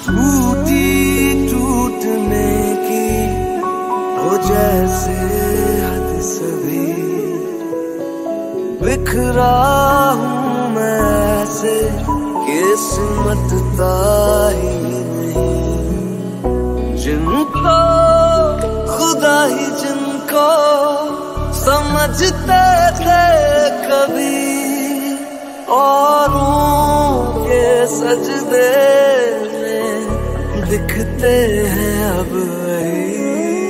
टूटी टूटने की हो जैसे हद सभी, बिखरा हूँ मैं ऐसे किस्मत ताही नहीं। जिनको खुदा ही जिनको समझते थे कभी, औरों के सजदे में दिखते हैं अब वही।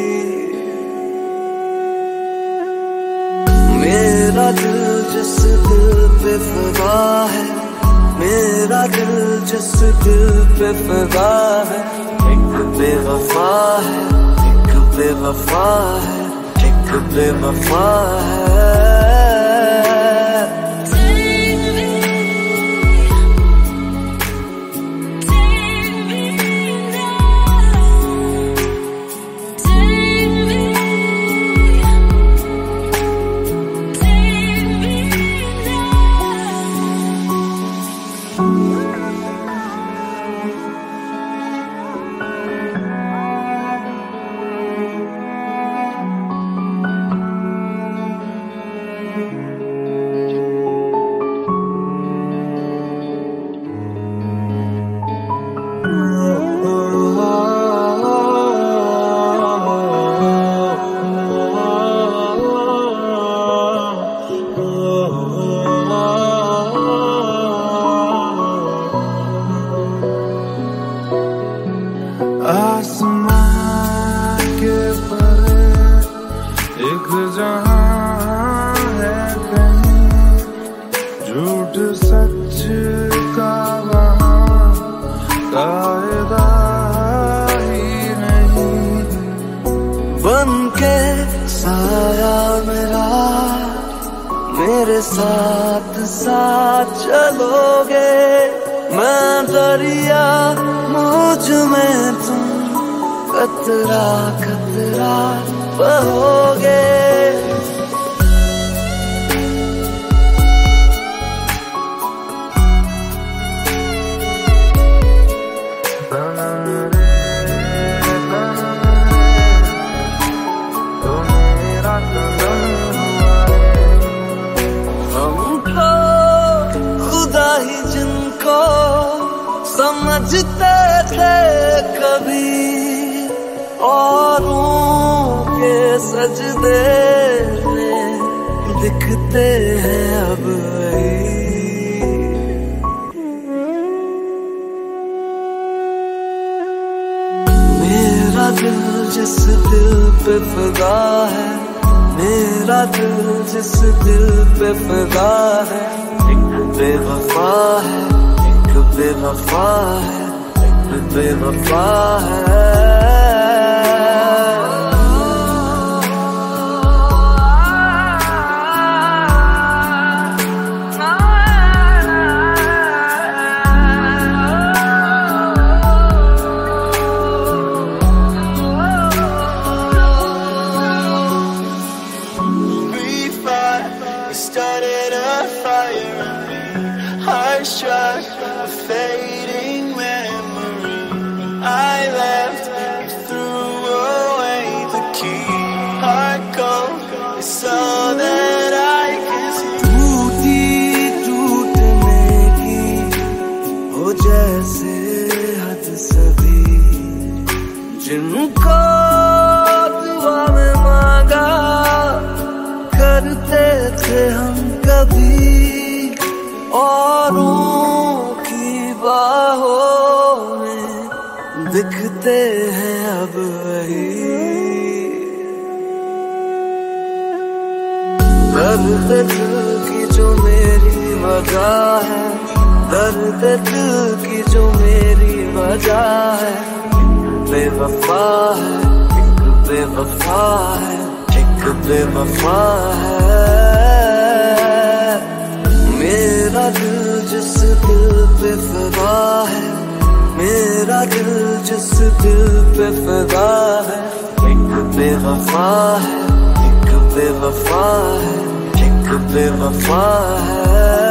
मेरा दिल जिस दिल पे फिदा है, मेरा दिल जिस दिल पे फिदा है, एक बेवफा है, एक बेवफा है, एक बेवफा है। आसमान के परे एक जहां है कहीं, झूठ सच का वहां कायदा ही नहीं। बन के साया मेरा मेरे साथ साथ चलोगे, मैं दरिया मुझ में तुम कतरा कतरा बहोगे। हमको खुदा ही जिनको समझते थे कभी, औरों के सजदे में दिखते हैं अब वही। मेरा दिल जिस दिल पे फिदा है, मेरा दिल जिस दिल पे फिदा है, एक बेवफा है, एक बेवफा है, एक बेवफा है। Started a fire in me, heart struck, a fading memory. I left, you threw away the key. Heart cold, it's all that I can see. टूटी टूटने की हो जैसे हद सभी, जिनको दुआ में मांगा करते थे हम कभी, औरों की बाहों में दिखते हैं अब वही। दर्द दिल की जो मेरी वजह है, दर्द दिल की जो मेरी वजह है, बेवफा है, एक बेवफा है, एक बेवफा है। मेरा दिल जिस दिल पे फिदा है, मेरा दिल जिस दिल पे फिदा है, एक बेवफा है, एक बेवफा है, एक बेवफा है।